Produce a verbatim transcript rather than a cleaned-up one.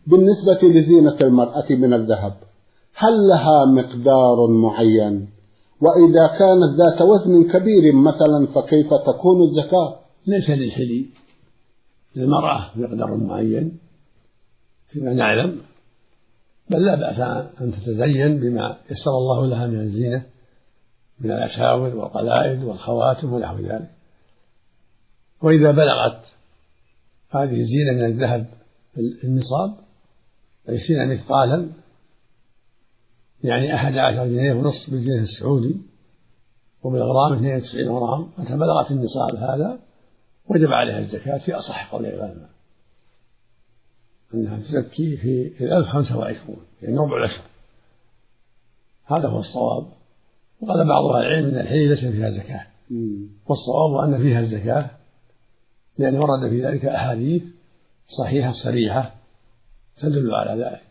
بالنسبة لزينة المرأة من الذهب هل لها مقدار معين؟ وإذا كانت ذات وزن كبير مثلا فكيف تكون الزكاة؟ ليس للحلي للمرأة مقدار معين فيما نعلم، بل لا بأس أن تتزين بما يسر الله لها من الزينة من الأساور والقلائد والخواتم ونحو ذلك. وإذا بلغت هذه الزينة من الذهب النصاب عشرين مثقالا يعني أحد عشر جنيه ونصف بالجنيه السعودي وبالغرام اثنين وتسعين غرام، متى بلغت النصاب هذا وجب عليها الزكاة في أصح قول العلماء، أنها تزكي في الألف خمسة وعشرون يعني ربع العشر، هذا هو الصواب. وقال بعض أهل العلم أن الحلي ليس فيها زكاة، والصواب أن فيها الزكاة لأن ورد في ذلك أحاديث صحيحة صريحة تدل على ذلك.